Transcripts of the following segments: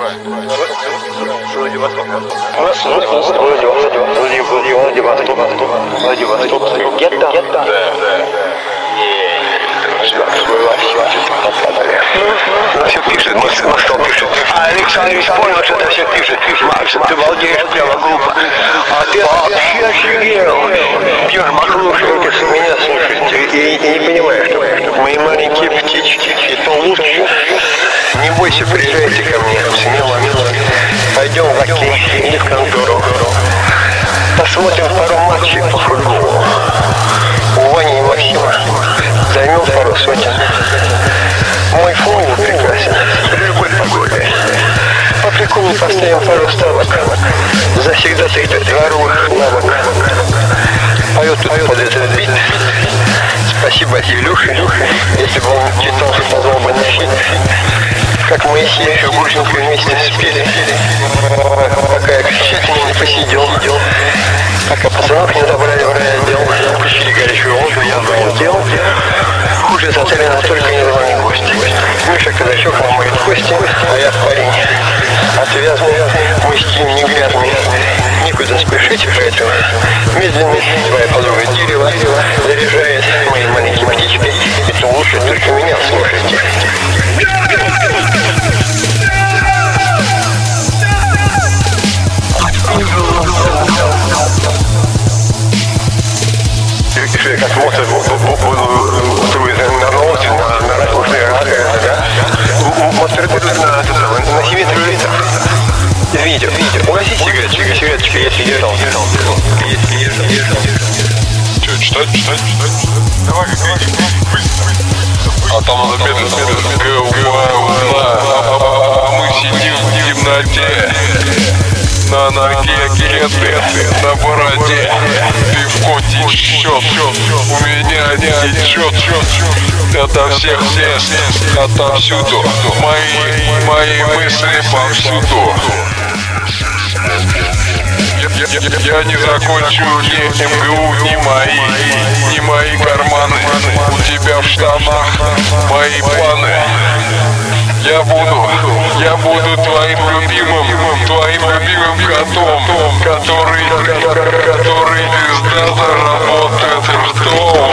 Владивосток. Где-то. Все пишет, Москва пишет. А Александрович понял, что это все пишет. Макс, ты балдеешь прямо глупо. А ты вообще офигел. Пьешь баклуши, меня слушаете. И не понимаешь, что мои маленькие птички, это лучше. Не бойся, приезжайте ко мне. Смело. Пойдем в хоккей или в контору. Посмотрим пару матчей по футболу. У Вани и Максима займем пару сотен. Мой футбол прекрасен при любой погоде. По приколу поставим пару ставок. Завсегдатаи дворовых лавок. Поет тут под этот бит. Спасибо Илюше. Если бы он читал, то позвал бы на щит. Как Моисей и Гурченко вместе спели. Пока я окончательно не посидел. Пока пацанов не забрали в райотдел. Включили горячую воду, я залетел. Хуже за цели настолько не звони гости. Миша Казачок ломает кости, а я парень отвязный, мой стиль не грязный. Никуда спешить, поэтому медленно твоя подруга дерева заряжает мои маленькие птички. Это лучше только меня слушайте. Как моцарт на ноте, на радужной раке, да? Моцарт на 7 литров. Извините, угасить сигареточка, если держал. Читать? Давай, а там надо медленно. А мы сидим в темноте. На ноге кеты, на бороде. Пивко течет, у меня течет. Это всех мест, отовсюду. Мои мысли повсюду. Я не закончу ни МГУ, ни мои карманы. У тебя в штанах мои планы. Я буду твоим любимым котом, который пиздато работает ртом.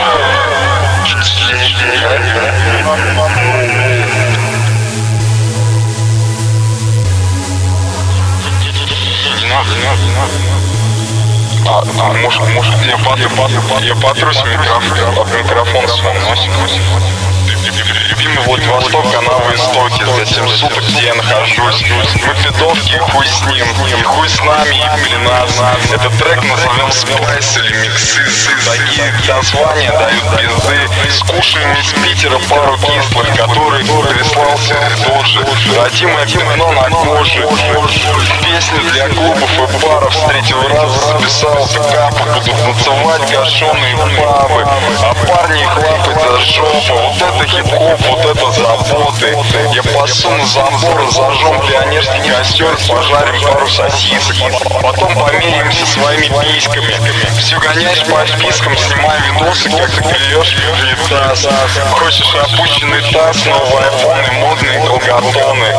Может, я потрусь микрофон свой носик. Любимый Владивосток, канавы истоки. За 7 суток, где я нахожусь. Мы пидовки, хуй с ним, и хуй с нами, и при нас. Этот трек назовем спайс или миксы. Такие названия дают пизды. Скушаем из Питера пару кислых, который прислался тоже. Родимое пятно на коже. Песни для клубов и баров. С 3-го раза записал пикапы. Будут танцевать гашеные пабы. А парни их лапать за жопу. Вот это хип-хоп, вот это заботы. Я посуну забор, зажжем пионерский костер, пожарим пару сосисок. Потом померяемся своими письками. Все гоняешь по спискам, снимай видосы, как ты клюешь унитаз. Хочешь опущенный таз, новые айфоны, модные долготоны.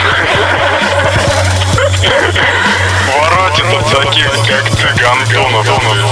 Воротит от таких, как ты, гандонов.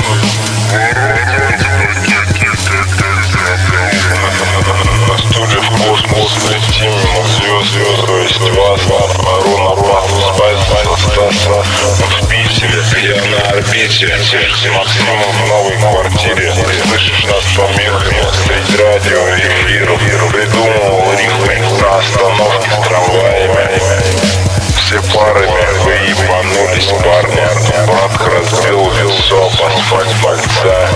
Студия в космос, летим мимо звезд, то есть вас, Арона, Павел, Стас, в Питере, я на орбите, с Максимом в новой квартире. Слышишь нас помехами среди радио эфиров, придумывал рифмы на остановке с трамваями. Все парами выебанулись парни. Брат разбил лицо, асфальт мальца.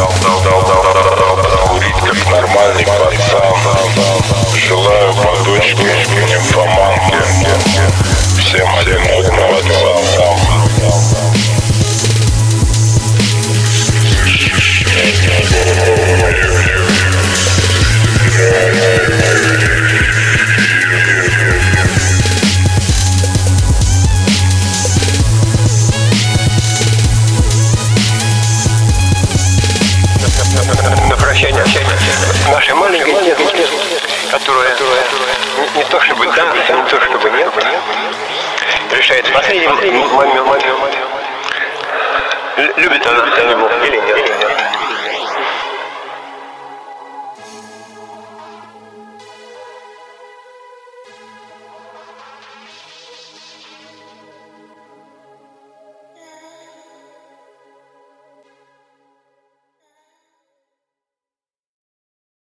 Курить как нормальный пацан. Желаю по дочке, нимфоманке. Всем одинокого отца. На прощание нашей маленькой девушки, которая не то чтобы да, не то чтобы нет, решает в последний момент. Любит она его или нет?